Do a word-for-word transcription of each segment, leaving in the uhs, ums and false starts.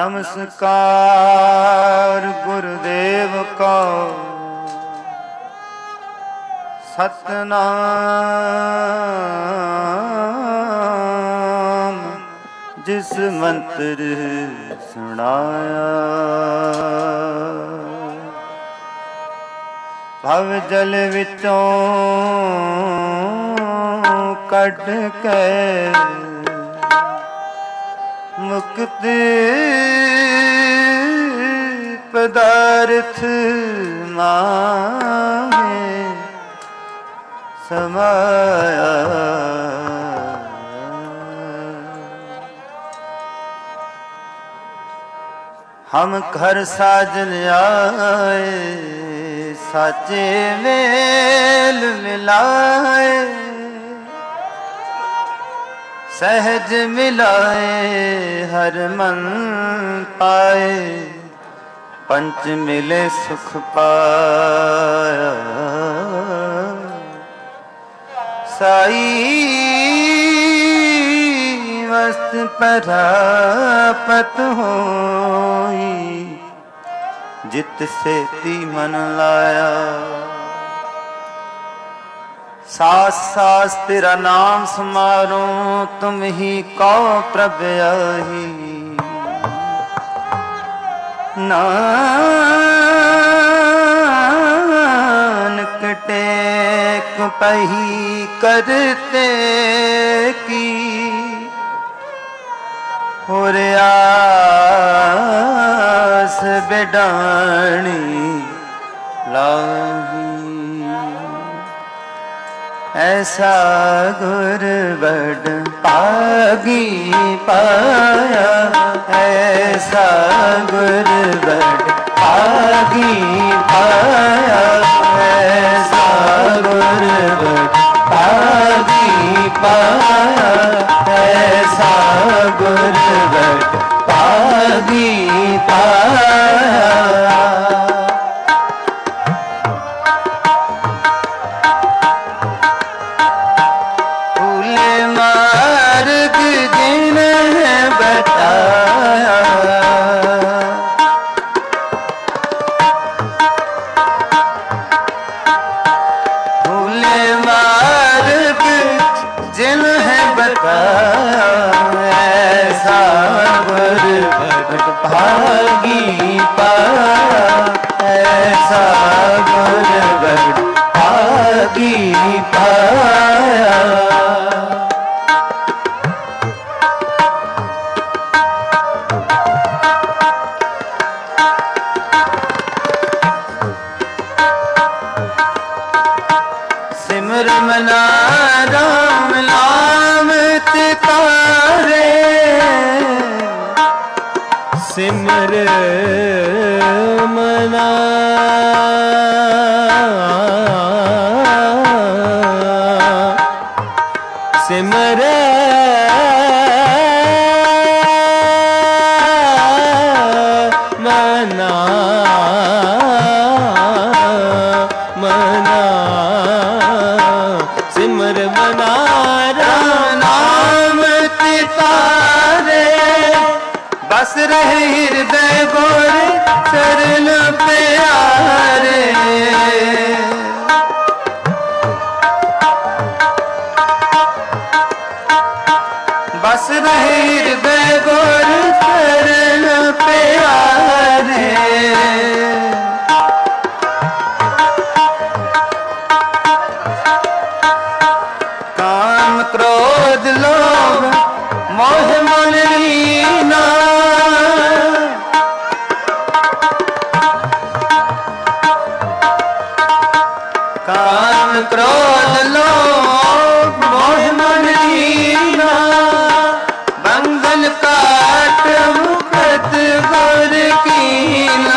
नमस्कार गुरुदेव को सतनाम जिस मंत्र सुनाया भव जल विचों कढ़ के मुक्ति पदार्थ मांगे समाया हम घर साजन आए साचे मेल मिलाए सहज मिलाए हर मन पाए पंच मिले सुख पाया साई मस्त परापत होई जित से ती मन लाया सास सास तेरा नाम समारो तुम ही कौ प्रभयाही नानक टेक पही करते की और आस बिडानी लाही ऐसा गुर बड़ पागी पाया ऐसा गुर बड़ पागी पाया ऐसा गुर बड़ पागी पाया ऐसा गुर बड़ पागी पाया ऐसा गुर बड़ भागी पाया ऐसा गुर बड़ भागी पाया सिमर मना राम नाम तिकारे सिमर मना सिमर मना मना सिमर मना राम नाम तिकारे बस रहे हृदय गोरे चरण प्यारे बस रहे हृदय गोरे चरण प्यारे काम क्रोध लोभ मोह मन लीना काम क्रोध लोभ मोह मन लीना बंधन काट मुक्त गुर कीना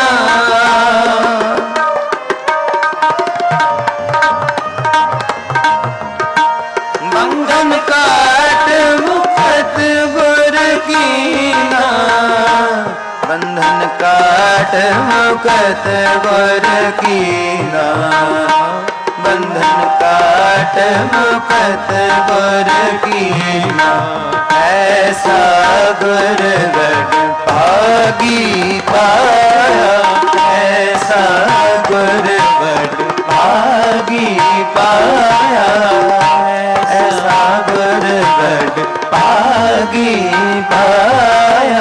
बंधन काट मुक्त गुर कीना बंधन काट मुक्त गुर कीना बंधन काट मुक्त गुर कीना ऐसा गुर बड़ भागी पाया, ऐसा गुर बड़ भागी पाया, ऐसा गुर बड़ भागी पाया।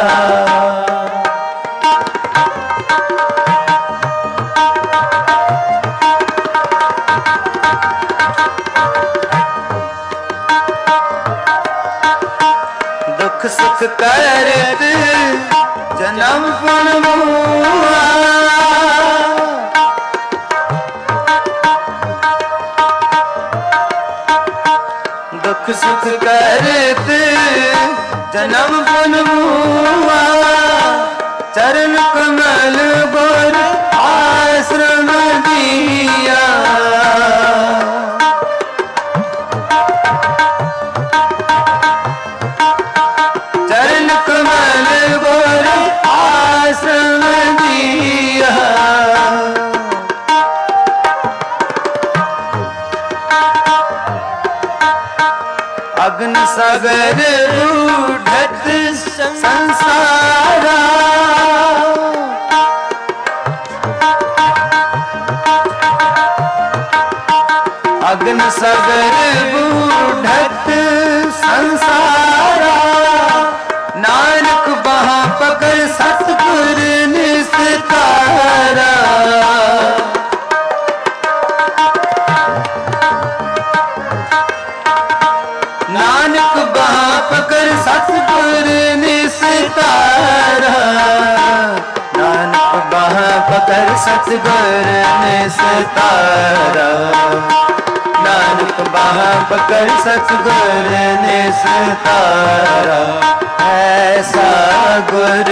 दुख सुख करत जन्म पुन मुआ, दुख सुख करत जन्म पुन मुआ, चरण कमल गुर आश्रम दिया, चरण कमल गुर आश्रम दिया। अग्नि सागर रूढ़त संसारा, अग्नि सागर रूढ़त संसारा, नानक बहा पकड़ सतगुर निस्तारा, नानक बहा पकड़ सतगुर निस्तारा, नानक बहा पकड़ सतगुर निस्तारा, नानक बहा पकड़ सतगुर निस्तारा, ऐसा गुर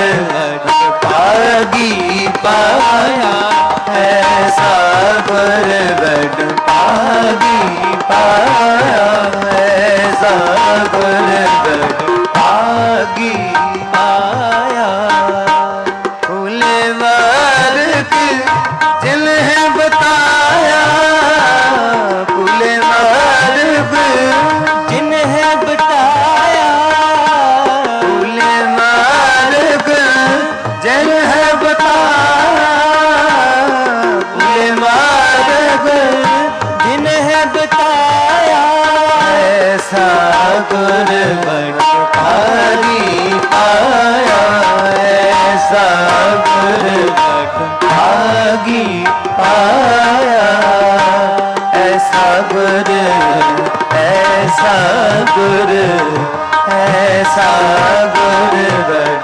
भागी पाया, ऐसा गुर बड़ भागी पाया, ऐसा गुर बड़ भागी पाया। फूले वर्ग जिन्हें बताया, फूले वर्ग जिन्हें बताया, फूले मार्ग जिन्हें बताया, फूले मार्ग जिन्हें बताया, ऐसा गुर बड़ भागी पाया, ऐसा गुर बड़ भागी पाया, ऐसा गुर, ऐसा गुर, ऐसा गुर बड़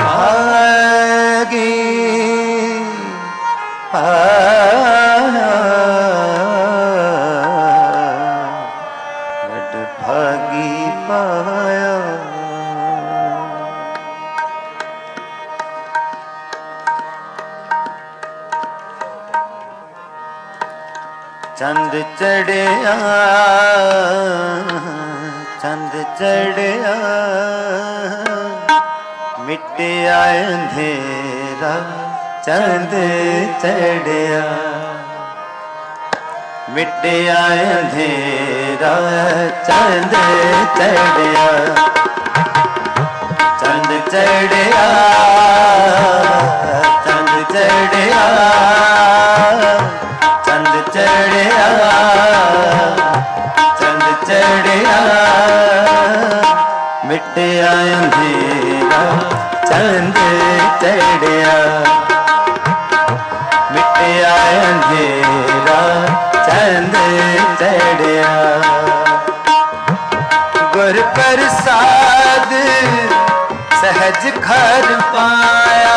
भागी पाया, बड़ भागी पाया। चंद चढ़िया, चंद चढ़िया, मिटिया अंधेरा, चंद चढ़िया, मिटिया अंधेरा, चंद चढ़िया, चंद चढ़िया, चंद चढ़िया, चंद चढ़िया, चंद चढ़िया, मिटिया अंधेरा, चंद चढ़िया, मिटिया अंधेरा, चंद चढ़िया। गुर प्रसाद सहज घर पाया,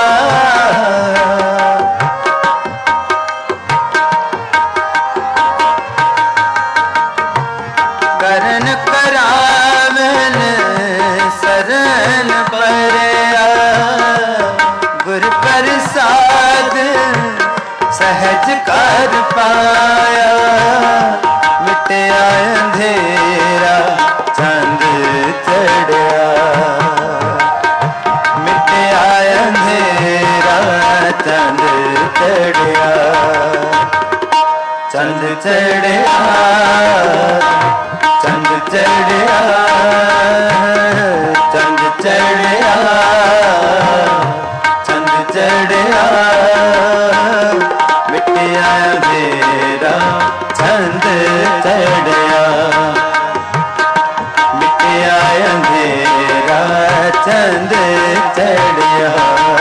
करन करावन शरण परया, गुर प्रसाद सहज कर पाया, मिटया अंधेरा, चंद चढ़िया, मिटया अंधेरा, चंद चढ़िया, चंद चढ़िया, चंद चढ़िया, चंद चढ़िया, चढ़िया मिटिया अंधेरा चंद चढ़िया मिटिया अंधेरा चंद चढ़िया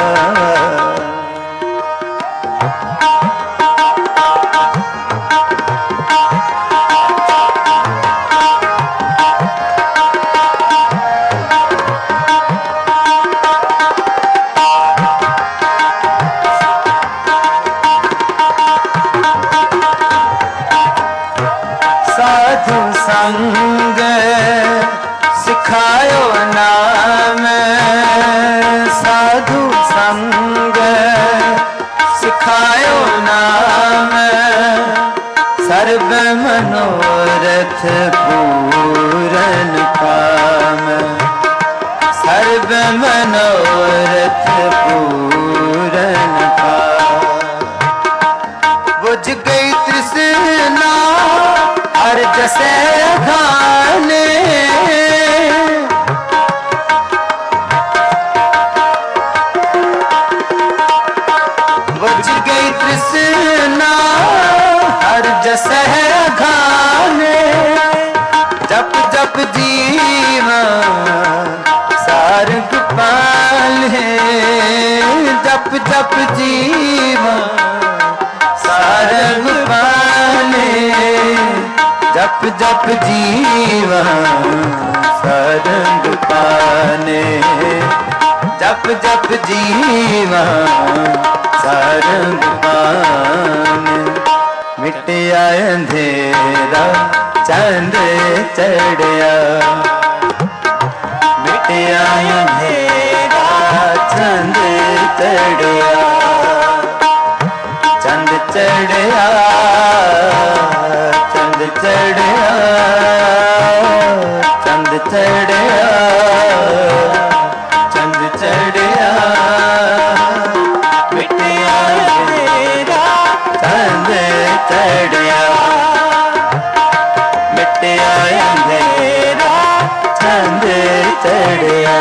साधु संग सिखायो नाम साधु संग सिखायो नाम सर्व मनोरथ पूरन काम सर्व मनोरथ पूरन काम बुझ गई तृष्णा हर जसे खाने बुझ गई तृष्णा हर जसे खाने जप जप जीवन सारंग पाले जप जप जीवन सारंग पाले जप जप जीवन सारंग पाने जप जप जीवन सारंग पाने मिटिया अंधेरा चंद चढ़िया मिटिया अंधेरा चंद चढ़िया चंद चढ़िया चंद चढ़िया चंद चढ़िया चंद चढ़िया मिटिया अंधेरा चंद चढ़िया मिटिया अंधेरा चंद चढ़िया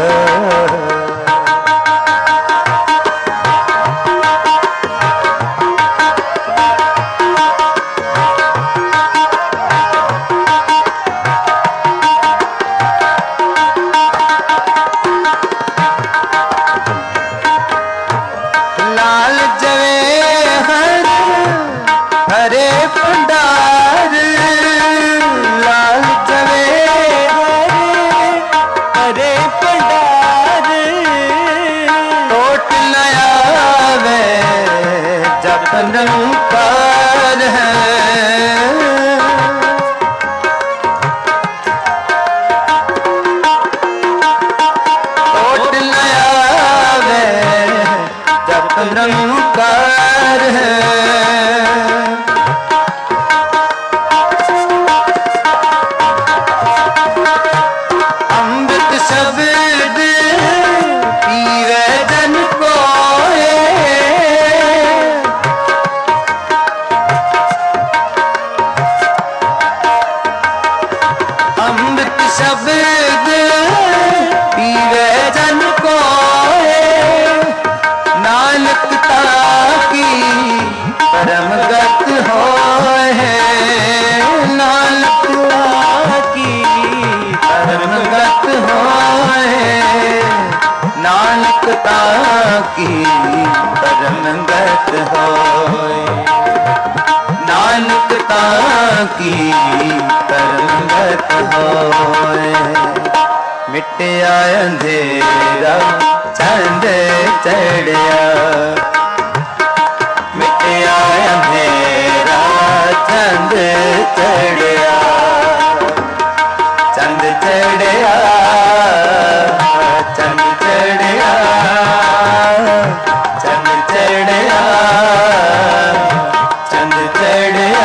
हरे भंडार लाल जवे हरे हरे भंडार टोट नयावे जप नंकार है टोट नयावे जप नंकार है शब्द पीवे जन कोए अमृत शब्द पीवे जन कोए नानक ताकी परम गत होए नानक ताकी परम गत होए नानक ताकी परम गत होए नानक ताकी परम गत होए मिटिया अंधेरा चंद चढ़िया मिटिया अंधेरा चंद चढ़िया चंद चढ़िया चंद चढ़िया चंद चढ़िया चंद चढ़िया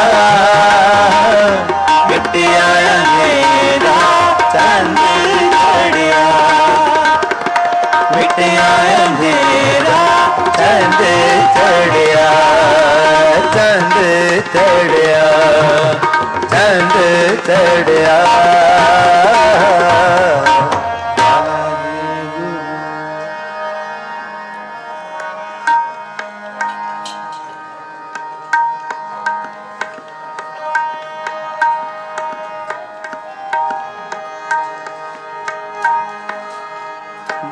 मिटिया अंधेरा चंद चढ़िया मिटिया अंधेरा चंद चढ़िया चंद चढ़िया चंद चढ़िया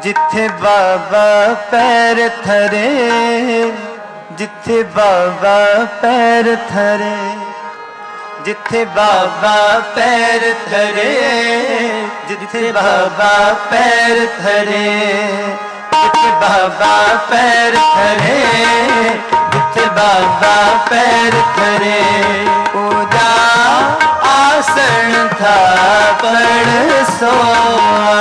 जिथे बाबा पैर थरे, जिथे बाबा पैर थरे, जिथे बाबा पैर थरे, जिथे बाबा पैर थरे, जिथे बाबा पैर थरे, जिथे बाबा पैर थरे। पूजा आसन था पड़ सोआ,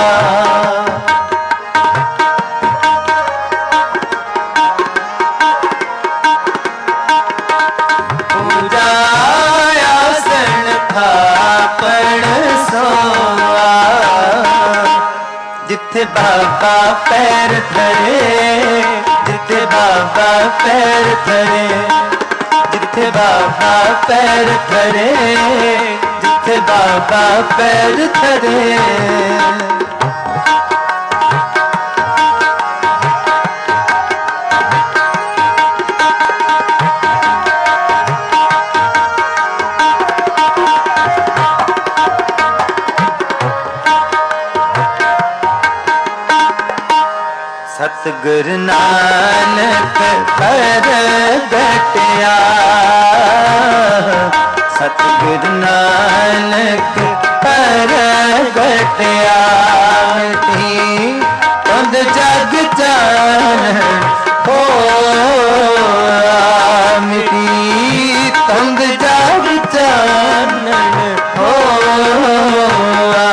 जिथे बाबा पैर धरे, जिथे बाबा पैर धरे, जिथे बाबा पैर धरे, जिथे बाबा पैर धरे। सतगुरु नानक परगटया, सतगुरु नानक परगटया। मिटी तुंद जग चानन होया, मिटी तुंद जग चानन होया।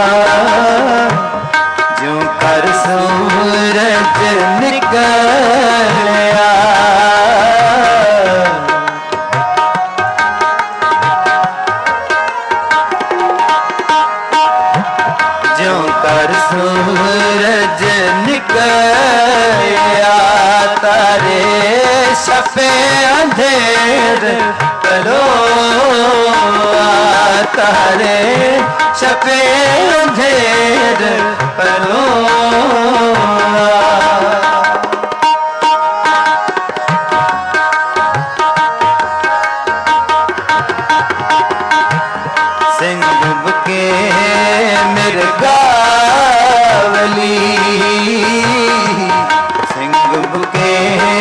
ज्यों कर सूरज निकलया, ज्यों कर सूरज निकलया। तारे छपे अंधेर पलोआ, तारे छपे अंधेर पलोआ। सिंह बुके मिर्गावली, सिंह बुके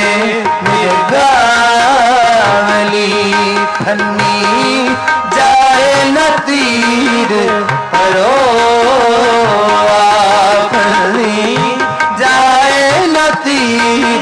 मिर्गावली। खन्नी जाए न तीर परोआ, खन्नी जाए न तीर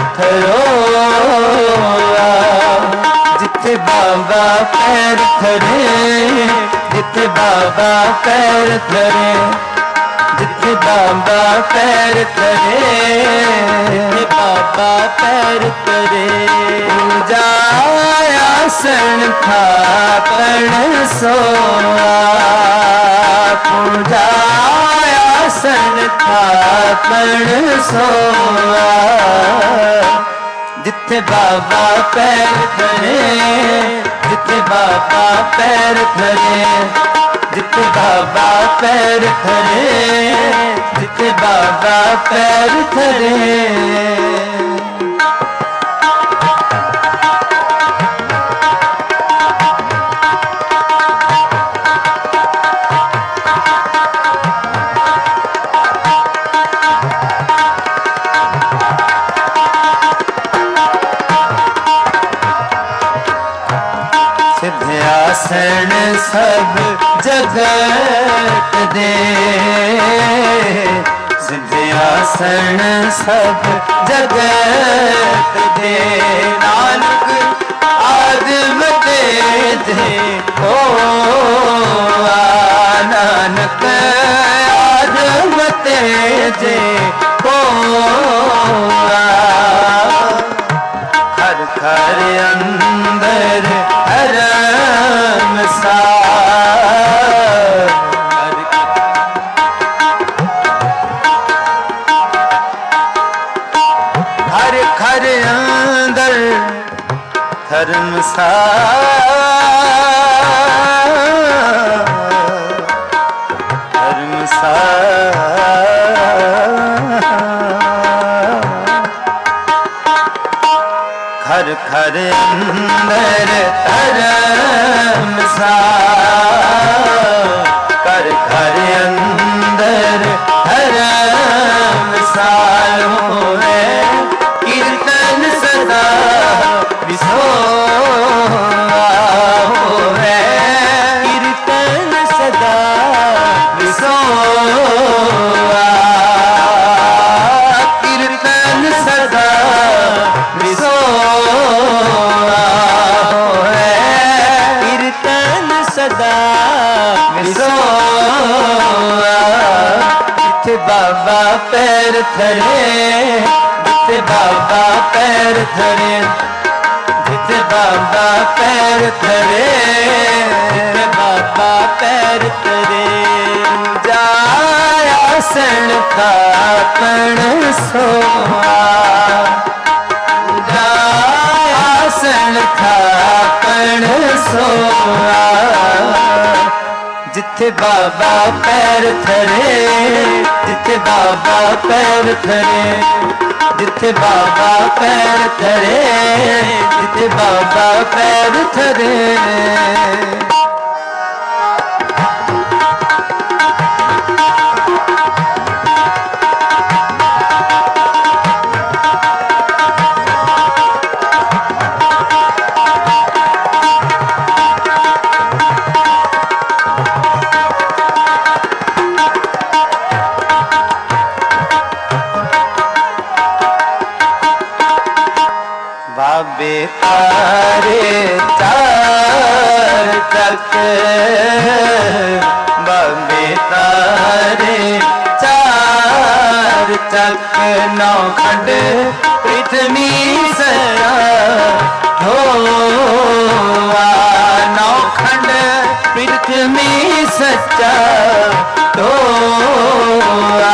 परोआ। जिथे बाबा पैर धरे, जिथे बाबा पैर धरे, जिथे बाबा पैर धरे, जिथे बाबा पैर धरे। पूजा आसन था पड़ सोआ, पूजा आसन था पड़ सोआ। जिथे बाबा पैर धरे, जिथे बाबा पैर धरे, जिथे बाबा पैर धरे, जिथे बाबा पैर धरे। सिद्धासन सब जगत दे, सिद्धासन सब जगत दे। नानक आदम दे दे ओ, नानक आदम दे दे ओ। खर खर अंदर हरम सा, खर खर अंदर धर्मसार, धर्मसार। खर खर अंदर धर्मसार, कर खर अंदर धर्म साल होवे कीर्तन सदा विसोआ होवे कीर्तन सदा विसोआ कीर्तन सदा विसोआ होवे कीर्तन सदा विसोआ जिथे बाबा पैर धरे जिथे बाबा पैर धरे जिथे बाबा पैर धरे जिथे बाबा पैर धरे जाया सन थापण सोआ जाया सन थापण सोआ जिथे बाबा पैर धरे जिथे बाबा पैर धरे जिथे बाबा पैर धरे जिथे बाबा पैर धरे बाबे तारे चार तक बाबे तारे चार तक नौ खंड पृथ्वी सरा धोआ नौ खंड पृथ्वी सच्चा धोआ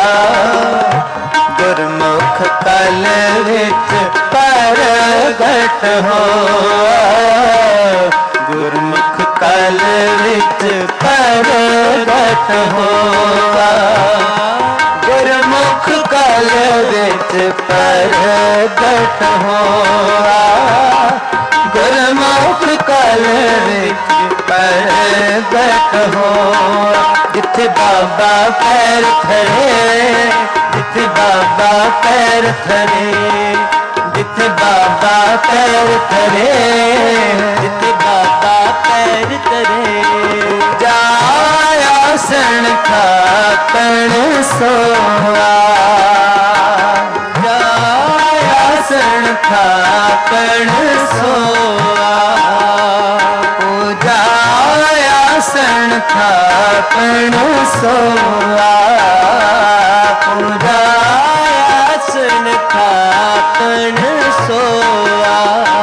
गुरमुख कल विच प्रगट होआ गुरमुख कल विच प्रगट होआ गुरमुख कल विच प्रगट होआ गुरमुख कल विच प्रगट होआ जिथे बाबा पैर धरे जिथे बाबा पैर धरे जिथे बाबा पैर धरे जिथे बाबा पैर धरे जाया सन थापण सोआ जाया सन थापण सोआ जाया सन थापण सोआ जाया सन थापण सोआ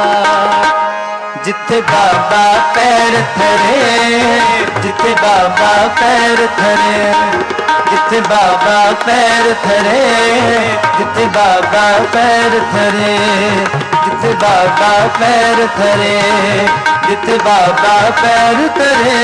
जिथे बाबा पैर धरे जिथे बाबा पैर धरे जिथे बाबा पैर धरे जिथे बाबा पैर धरे जिथे बाबा पैर धरे जिथे बाबा पैर धरे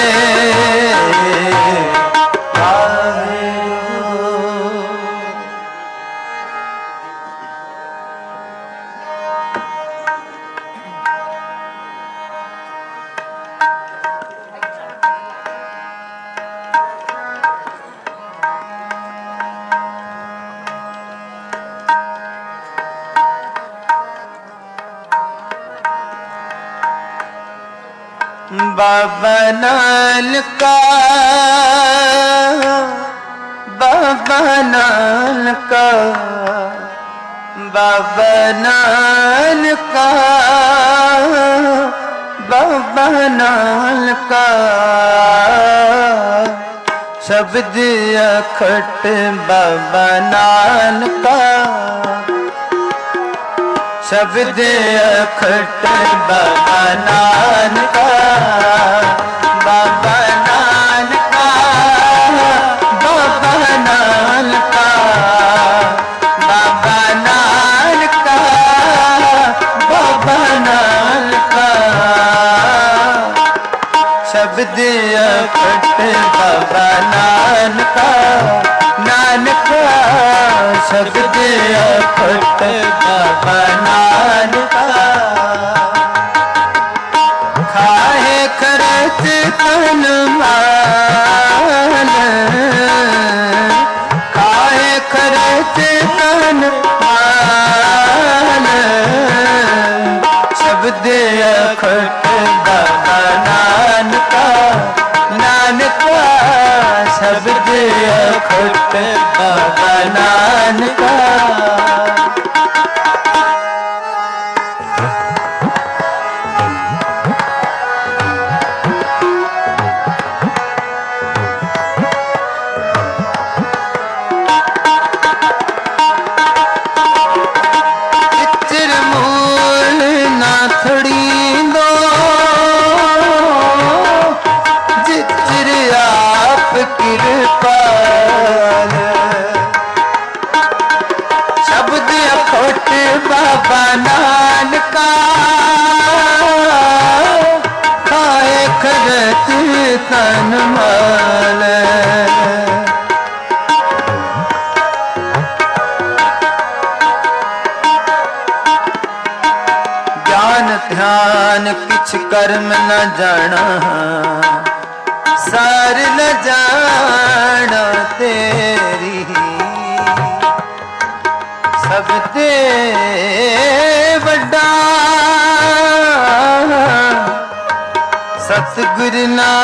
बाबा नानका बाबा नानका बाबा नानका बाबा नानका शब्द अखट बाबा नानका शब्द अखट बाबा नानका बाबा नानका बाबा नानका बाबा नानका बाबा नानका शब्द अखट बाबा नानका नानका शब्द अखट बाबा नानका खाए खरच तन माल खाए खरच बाबा नानका खाए खरत तन माल। ज्ञान ध्यान किछ कर्म न जाना, सार न जाना तेरी सब ते वड्डा सतगुरु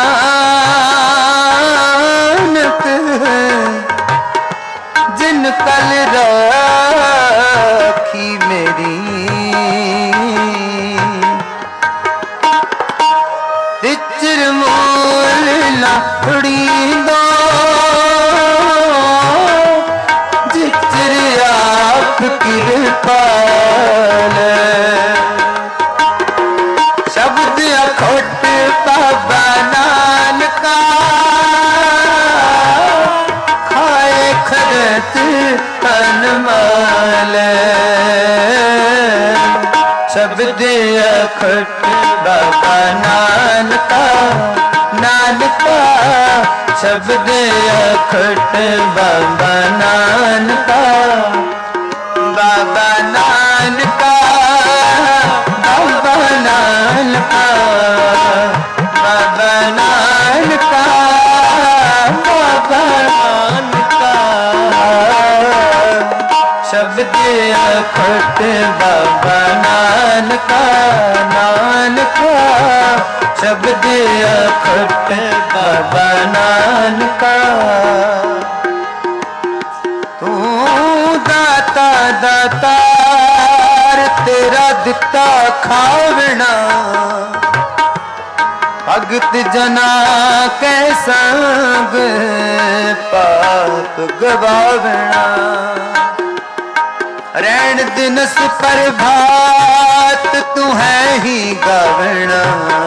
नानक जिन कल राखी मेरी। तिचर मूल लाखड़ी दो कृपाल। शब्द अखोट बाबा नानका खाए खरत तन माल। शब्द अखोट बाबा नानका नानका शब्द अखोट बाबा नानका बाबा नानका बाबा नानका बाबा नानका बाबा नानका। शब्द अखोट बाबा नानका नानका शब्द अखोट बाबा नानका। दातार तेरा दिता खावना, भगत जना कै संग पाप गवावना। रैन दिनस प्रभात तू है ही गावना,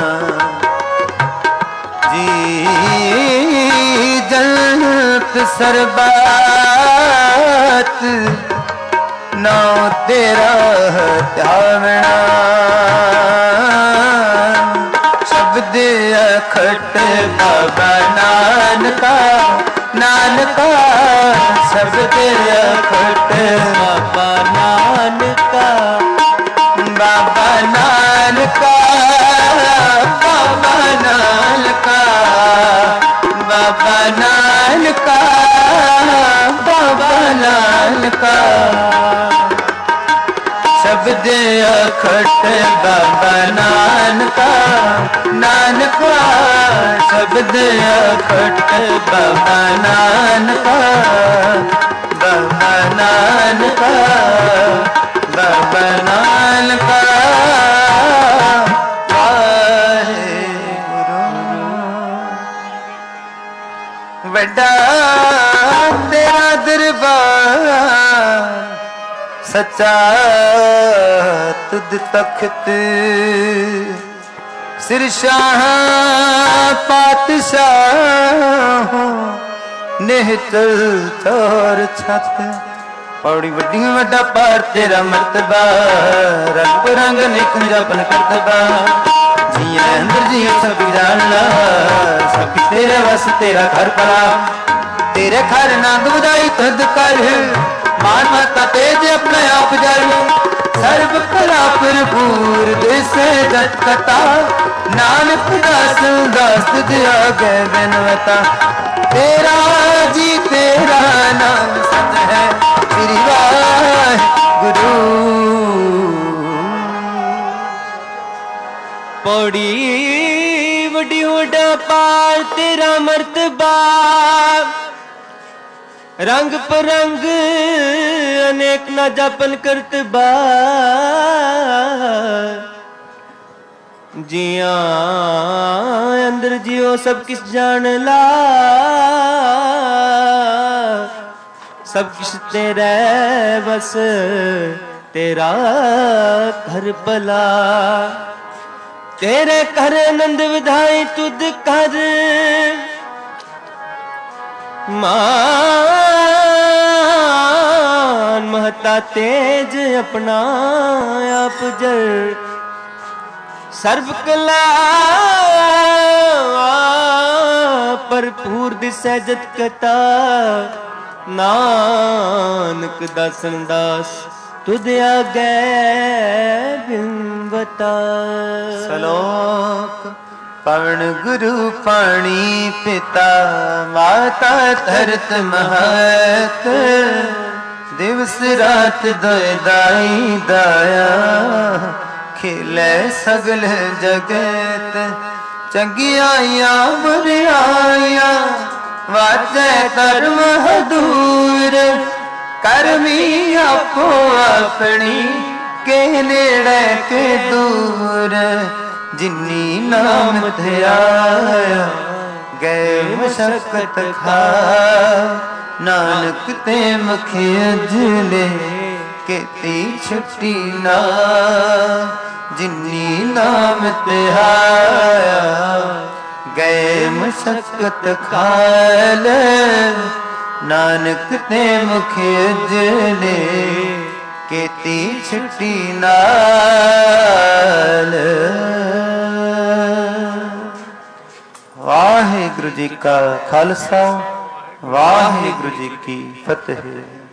जी जन्नत सरबत नाउ तेरा ध्यावना। शब्द अखोट बाबा नानका नानका शब्द अखोट बाबा नानका बाबा नानका बाबा नानका बाबा नानका बाबा नानका। शब्द अखोट बाबा नानका नानका शब्द अखोट बाबा नानका बाबा नानका बाबा नानका। वड्डा तेरा दरबार सच्चा तुद तख्त, सिर शाह पातशाह निहचल चोर छत। पौड़ी वड्डी वड्डा पार तेरा मर्तबा, रंग रंग निखंजापन करतबा। जिया अंदर जिया सब जानना, सब तेरे वस तेरा घर पड़ा। तेरे घर नंद बुझाई तुद कर, मान माता तेज अपने आप जल। सर्व कला भरपूर दिसे जटकता, नानक दास दास दिया गए बिनवता। तेरा जी तेरा नाम सत है श्री वाहिगुरु। पौड़ी वड्डी वड्डा पार तेरा मर्तबा, रंग परंग अनेक न जापन करत बार जिया अंदर जियो सब किस जान ला सब किस तेरे बस तेरा घर भला तेरे घर नंद विधाई तुद कर मान महता तेज अपना आप जर सर्व कला भरपूर दिसै जत कता नानक दासन दास तुद आगे बिंबता। श्लोक पवन गुरु पाणी पिता माता धरत महत दिवस रात दोय दाई दाया खिले सगल जगत चंगियाया बुरियाया वाजै धर्म दूर करमी आपो अपनी के नेड़े के दूर जिन्नी नाम ध्याया गए मशक्कत खा नानक ते मुखी अजले केती छुट्टी ना जिन्नी नाम ध्याया गए मशक्कत खाल नानक ते मुखी अजले केती छुट्टी नाल। वाहिगुरु जी का खालसा वाहिगुरु जी की फतेह।